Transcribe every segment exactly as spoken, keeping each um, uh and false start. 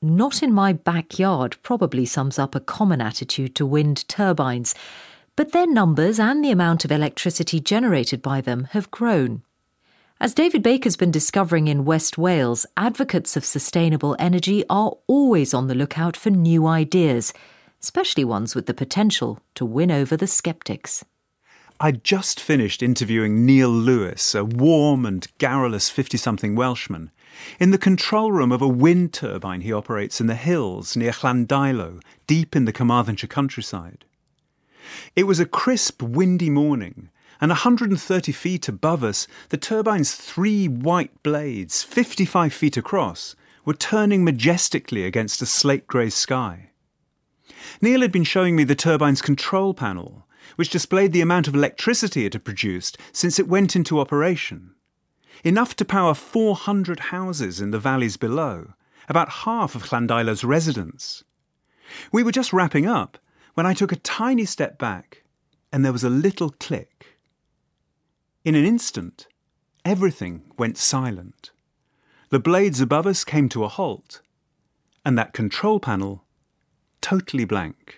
"Not in my backyard" probably sums up a common attitude to wind turbines, but their numbers and the amount of electricity generated by them have grown. As David Baker's been discovering in West Wales, advocates of sustainable energy are always on the lookout for new ideas, especially ones with the potential to win over the sceptics. I'd just finished interviewing Neil Lewis, a warm and garrulous fifty-something Welshman, in the control room of a wind turbine he operates in the hills near Llandilo, deep in the Carmarthenshire countryside. It was a crisp, windy morning, and one hundred thirty feet above us, the turbine's three white blades, fifty-five feet across, were turning majestically against a slate-grey sky. Neil had been showing me the turbine's control panel, which displayed the amount of electricity it had produced since it went into operation. Enough to power four hundred houses in the valleys below, about half of Llandilo's residents. We were just wrapping up when I took a tiny step back, and there was a little click. In an instant, everything went silent. The blades above us came to a halt, and that control panel totally blank.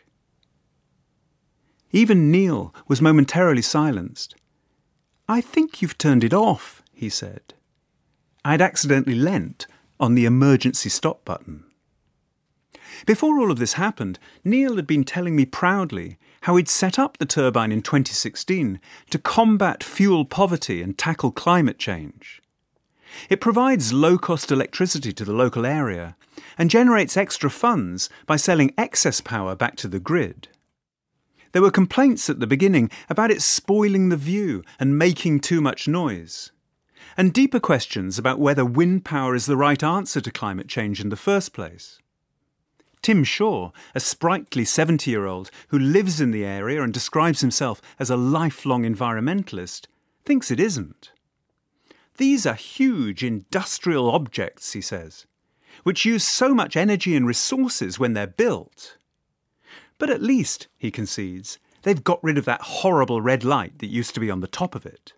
Even Neil was momentarily silenced. "I think you've turned it off," he said. I'd accidentally leant on the emergency stop button. Before all of this happened, Neil had been telling me proudly how he'd set up the turbine in twenty sixteen to combat fuel poverty and tackle climate change. It provides low-cost electricity to the local area and generates extra funds by selling excess power back to the grid. There were complaints at the beginning about it spoiling the view and making too much noise, and deeper questions about whether wind power is the right answer to climate change in the first place. Tim Shaw, a sprightly seventy-year-old who lives in the area and describes himself as a lifelong environmentalist, thinks it isn't. "These are huge industrial objects," he says, "which use so much energy and resources when they're built. But at least," he concedes, "they've got rid of that horrible red light that used to be on the top of it."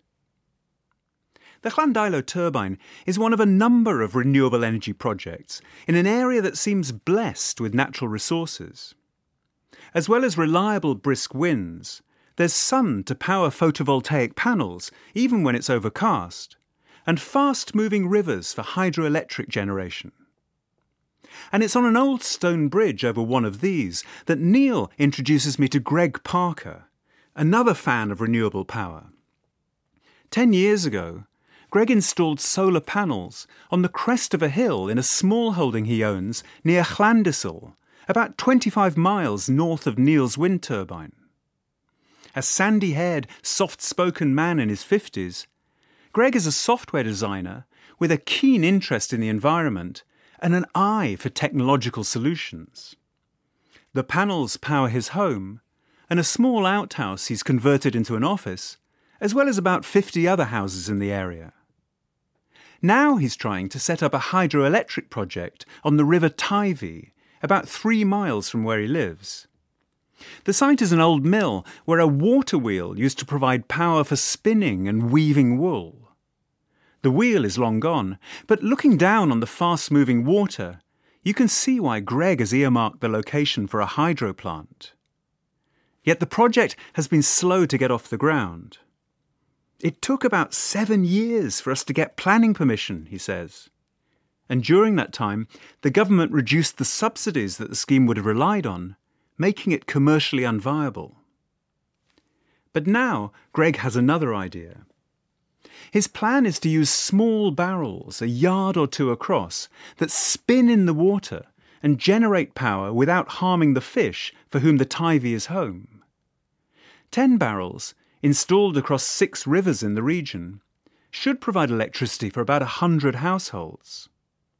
The Llandilo turbine is one of a number of renewable energy projects in an area that seems blessed with natural resources. As well as reliable brisk winds, there's sun to power photovoltaic panels, even when it's overcast, and fast-moving rivers for hydroelectric generation. And it's on an old stone bridge over one of these that Neil introduces me to Greg Parker, another fan of renewable power. Ten years ago, Greg installed solar panels on the crest of a hill in a small holding he owns near Llandyssil, about twenty-five miles north of Neil's wind turbine. A sandy-haired, soft-spoken man in his fifties, Greg is a software designer with a keen interest in the environment and an eye for technological solutions. The panels power his home and a small outhouse he's converted into an office, as well as about fifty other houses in the area. Now he's trying to set up a hydroelectric project on the River Teifi, about three miles from where he lives. The site is an old mill where a water wheel used to provide power for spinning and weaving wool. The wheel is long gone, but looking down on the fast-moving water, you can see why Greg has earmarked the location for a hydro plant. Yet the project has been slow to get off the ground. It took about seven years for us to get planning permission, he says. And during that time, the government reduced the subsidies that the scheme would have relied on, making it commercially unviable. But now Greg has another idea. His plan is to use small barrels, a yard or two across, that spin in the water and generate power without harming the fish for whom the Teifi is home. Ten barrels, installed across six rivers in the region, should provide electricity for about a hundred households.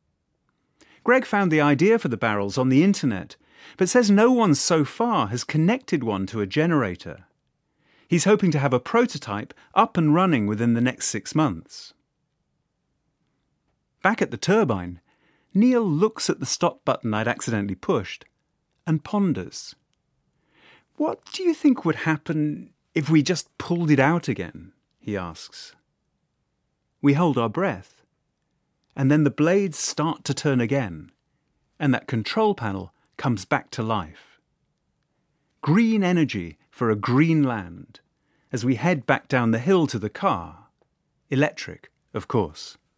Greg found the idea for the barrels on the internet, but says no one so far has connected one to a generator. He's hoping to have a prototype up and running within the next six months. Back at the turbine, Neil looks at the stop button I'd accidentally pushed and ponders. "What do you think would happen if we just pulled it out again?" he asks. We hold our breath, and then the blades start to turn again, and that control panel comes back to life. Green energy for a green land as we head back down the hill to the car. Electric, of course.